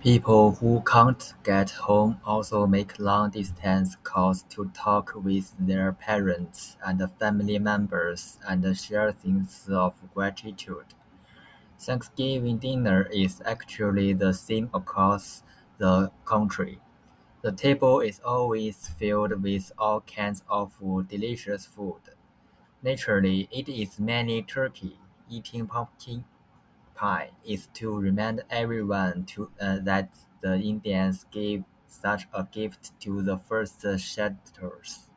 People who can't get home also make long-distance calls to talk with their parents and family members and share things of gratitude. Thanksgiving dinner is actually the same across the country. The table is always filled with all kinds of delicious food. Naturally, it is mainly turkey. Eating pumpkin pie is to remind everyone that the Indians gave such a gift to the first settlers.